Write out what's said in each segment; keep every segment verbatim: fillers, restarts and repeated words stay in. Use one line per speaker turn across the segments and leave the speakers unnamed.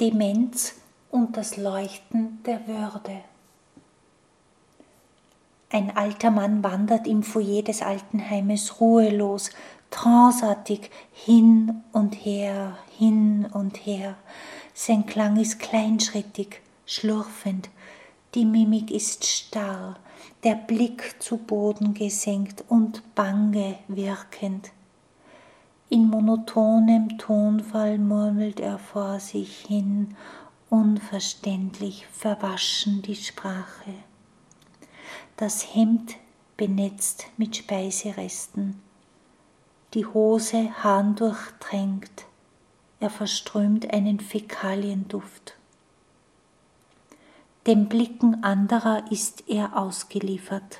Demenz und das Leuchten der Würde. Ein alter Mann wandert im Foyer des Altenheimes ruhelos, tranceartig hin und her, hin und her. Sein Klang ist kleinschrittig, schlurfend, die Mimik ist starr, der Blick zu Boden gesenkt und bange wirkend. In monotonem Tonfall murmelt er vor sich hin, unverständlich, verwaschen die Sprache. Das Hemd benetzt mit Speiseresten, die Hose harndurchtränkt, er verströmt einen Fäkalienduft. Den Blicken anderer ist er ausgeliefert.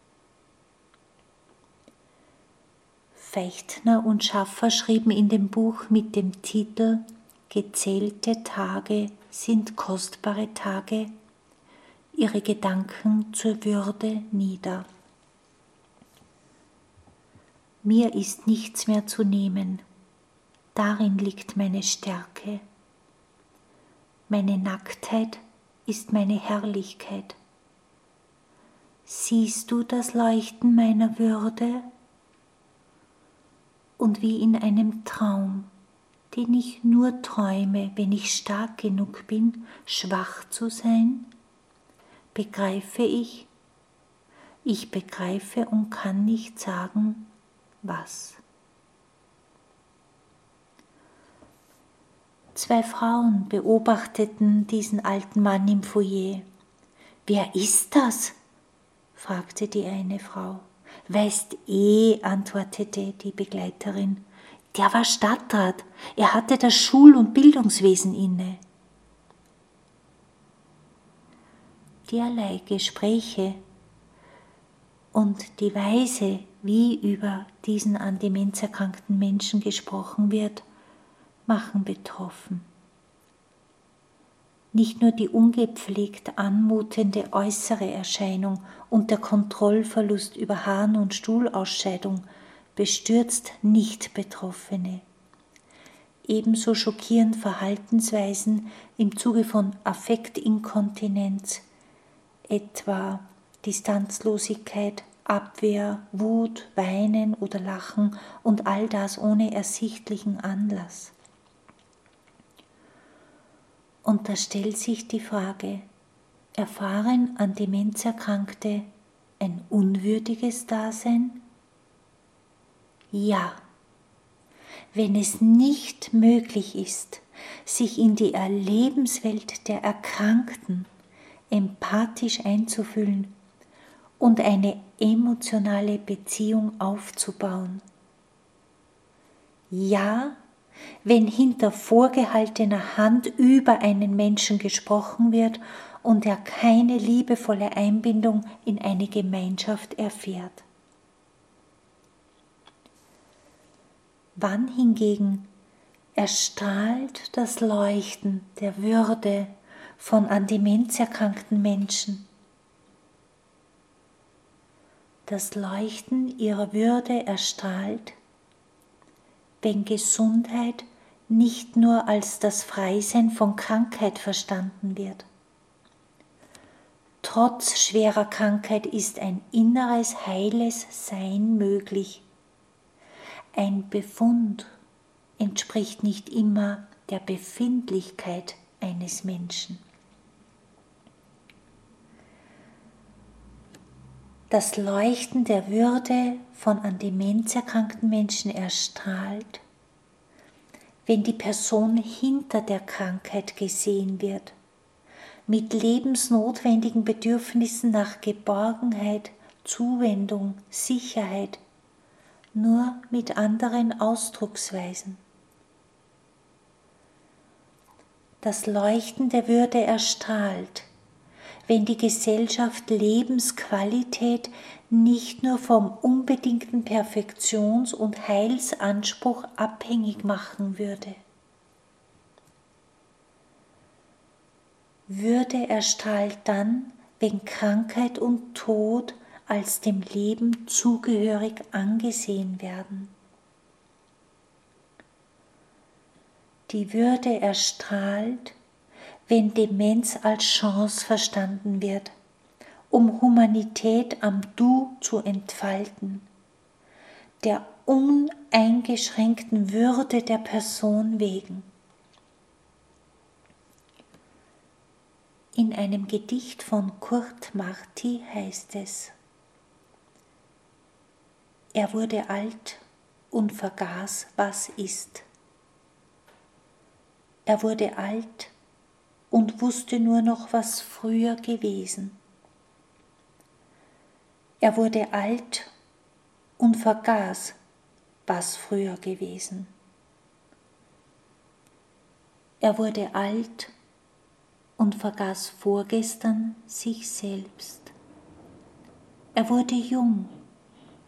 Feichtner und Schaffer schrieben in dem Buch mit dem Titel »Gezählte Tage sind kostbare Tage« ihre Gedanken zur Würde nieder. Mir ist nichts mehr zu nehmen, darin liegt meine Stärke. Meine Nacktheit ist meine Herrlichkeit. Siehst du das Leuchten meiner Würde? Und wie in einem Traum, den ich nur träume, wenn ich stark genug bin, schwach zu sein, begreife ich, ich begreife und kann nicht sagen, was. Zwei Frauen beobachteten diesen alten Mann im Foyer. »Wer ist das?« fragte die eine Frau. »Weißt eh«, antwortete die Begleiterin, »der war Stadtrat, er hatte das Schul- und Bildungswesen inne.« Derlei Gespräche und die Weise, wie über diesen an Demenz erkrankten Menschen gesprochen wird, machen betroffen. Nicht nur die ungepflegt anmutende äußere Erscheinung und der Kontrollverlust über Harn- und Stuhlausscheidung bestürzt Nicht-Betroffene. Ebenso schockieren Verhaltensweisen im Zuge von Affektinkontinenz, etwa Distanzlosigkeit, Abwehr, Wut, Weinen oder Lachen und all das ohne ersichtlichen Anlass. Und da stellt sich die Frage, erfahren an Demenz Erkrankte ein unwürdiges Dasein? Ja, wenn es nicht möglich ist, sich in die Erlebenswelt der Erkrankten empathisch einzufühlen und eine emotionale Beziehung aufzubauen. Ja, wenn hinter vorgehaltener Hand über einen Menschen gesprochen wird und er keine liebevolle Einbindung in eine Gemeinschaft erfährt. Wann hingegen erstrahlt das Leuchten der Würde von an Demenz erkrankten Menschen? Das Leuchten ihrer Würde erstrahlt, wenn Gesundheit nicht nur als das Freisein von Krankheit verstanden wird. Trotz schwerer Krankheit ist ein inneres, heiles Sein möglich. Ein Befund entspricht nicht immer der Befindlichkeit eines Menschen. Das Leuchten der Würde von an Demenz erkrankten Menschen erstrahlt, wenn die Person hinter der Krankheit gesehen wird, mit lebensnotwendigen Bedürfnissen nach Geborgenheit, Zuwendung, Sicherheit, nur mit anderen Ausdrucksweisen. Das Leuchten der Würde erstrahlt, wenn die Gesellschaft Lebensqualität nicht nur vom unbedingten Perfektions- und Heilsanspruch abhängig machen würde. Würde erstrahlt dann, wenn Krankheit und Tod als dem Leben zugehörig angesehen werden. Die Würde erstrahlt, wenn Demenz als Chance verstanden wird, um Humanität am Du zu entfalten, der uneingeschränkten Würde der Person wegen. In einem Gedicht von Kurt Marti heißt es: Er wurde alt und vergaß, was ist. Er wurde alt und wusste nur noch, was früher gewesen. Er wurde alt und vergaß, was früher gewesen. Er wurde alt und vergaß vorgestern sich selbst. Er wurde jung,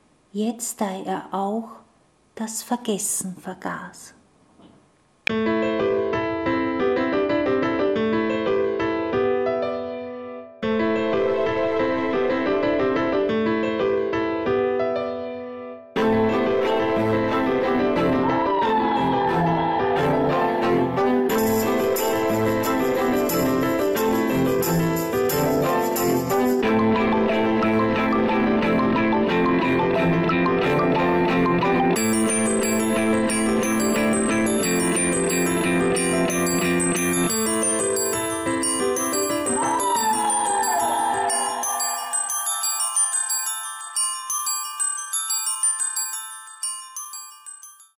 jetzt da er auch das Vergessen vergaß.